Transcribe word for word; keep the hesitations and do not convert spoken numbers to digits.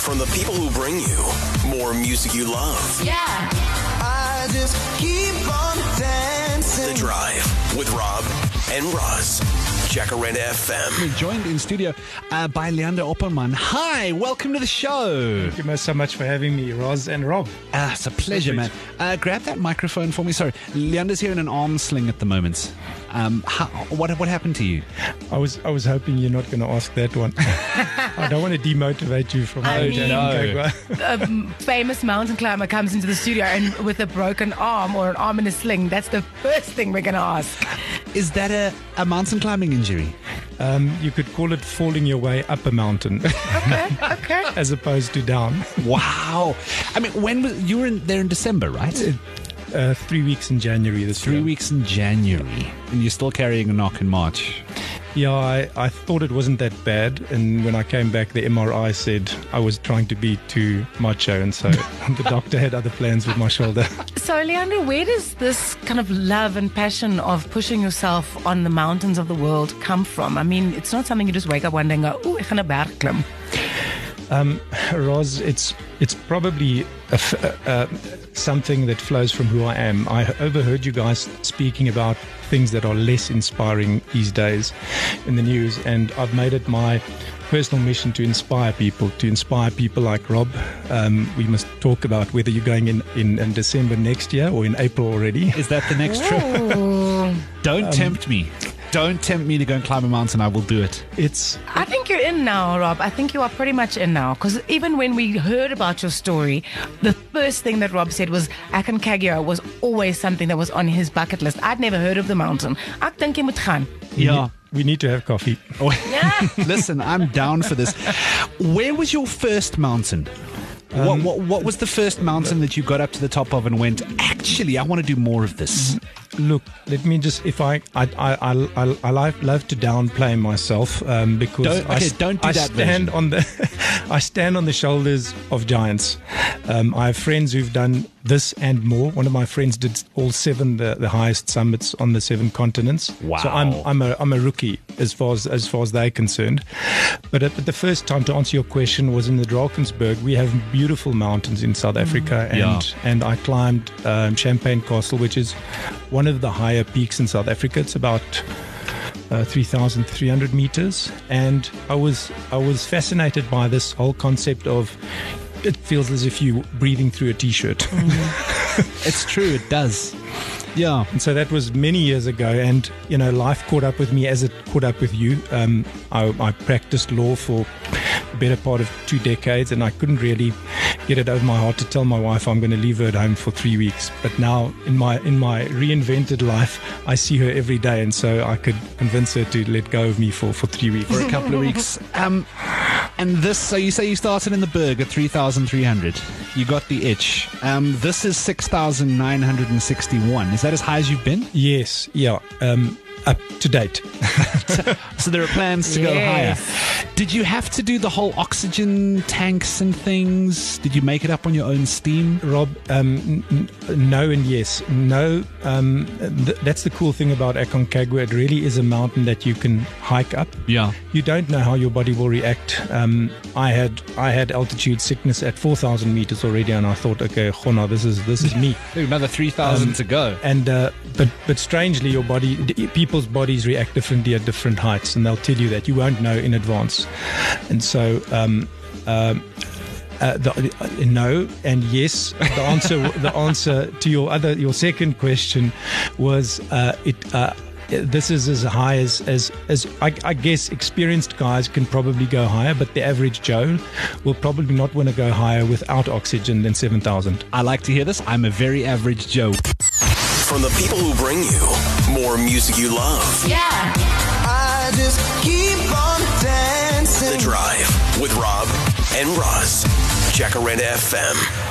From the people who bring you more music you love. Yeah. I just keep on dancing. The Drive with Rob and Roz. Jacaranda F M. We're joined in studio uh, by Leander Opperman. Hi, welcome to the show. Thank you so much for having me, Roz and Rob. Uh, it's a pleasure, man. Uh, grab that microphone for me. Sorry, Leander's here in an arm sling at the moment. Um, how, what what happened to you? I was I was hoping you're not going to ask that one. I don't want to demotivate you from I going mean- to A famous mountain climber comes into the studio and with a broken arm or an arm in a sling. That's the first thing we're going to ask. Is that a, a mountain climbing injury? um, You could call it falling your way up a mountain Okay, okay. as opposed to down. Wow. I mean, when was, you were in, there in December, right? Uh, three weeks in January this Three year. weeks in January, and you're still carrying a knock in March. Yeah, I, I thought it wasn't that bad, and when I came back, the M R I said I was trying to be too macho, and so the doctor had other plans with my shoulder. So, Leander, where does this kind of love and passion of pushing yourself on the mountains of the world come from? I mean, it's not something you just wake up one day and go, "Ooh, ek gaan 'n berg klim." Um, Roz, it's it's probably a f- uh, uh, something that flows from who I am. I overheard you guys speaking about things that are less inspiring these days in the news, and I've made it my personal mission to inspire people, to inspire people like Rob. Um, we must talk about whether you're going in, in, in December next year or in April already. Is that the next trip? Ooh. Don't tempt me. Don't tempt me to go and climb a mountain. I will do it. It's I think you're in now, Rob. I think you are pretty much in now. Because even when we heard about your story, the first thing that Rob said was Aconcagua was always something that was on his bucket list. I'd never heard of the mountain. Ek dink jy moet gaan. Yeah. we need to have coffee. Listen, I'm down for this. Where was your first mountain? What, what what was the first mountain that you got up to the top of and went, actually, I want to do more of this? Look, let me just, if I, I, I, I, I, I like, love to downplay myself um, because Don't- I, okay, s- don't do I that stand version. on the, I stand on the shoulders of giants. Um, I have friends who've done this and more. One of my friends did all seven, the, the highest summits on the seven continents. Wow. So I'm, I'm a, I'm a rookie as far as, as far as they're concerned. But, uh, but the first time, to answer your question, was in the Drakensberg. We have beautiful mountains in South Africa, and Yeah. and I climbed um, Champagne Castle, which is one of the higher peaks in South Africa. It's about uh, three thousand three hundred meters, and I was I was fascinated by this whole concept of it feels as if you're breathing through a t-shirt. It's true, it does. Yeah. And so that was many years ago, and you know, life caught up with me as it caught up with you. Um, I, I practiced law for the better part of two decades, and I couldn't really get it over my heart to tell my wife I'm going to leave her at home for three weeks. But now, in my in my reinvented life, I see her every day, and so I could convince her to let go of me for, for three weeks. For a couple of weeks. Um, and this, so you say you started in the Berg at three thousand three hundred. You got the itch. Um, this is six thousand nine hundred sixty-one. Is that as high as you've been? Yes, yeah, um, up to date. So there are plans to go Yes. higher. Did you have to do the whole oxygen tanks and things? Did you make it up on your own steam? Rob, um, n- n- no and yes. No, um, th- that's the cool thing about Aconcagua. It really is a mountain that you can hike up. Yeah. You don't know how your body will react. Um, I had I had altitude sickness at four thousand meters already, and I thought, okay, Khona, this is this is me. Another three thousand Um, to go. And uh, but but strangely, your body, d- people's bodies react differently at different heights, and they'll tell you that you won't know in advance. And so, um, um, uh, the, uh, no and yes. The answer, the answer to your other, your second question was uh, it. Uh, this is as high as as, as I, I guess experienced guys can probably go higher, but the average Joe will probably not want to go higher without oxygen than seven thousand. I like to hear this. I'm a very average Joe. From the people who bring you more music you love. Yeah. I just keep on dancing. The Drive with Rob and Roz. Jacaranda F M.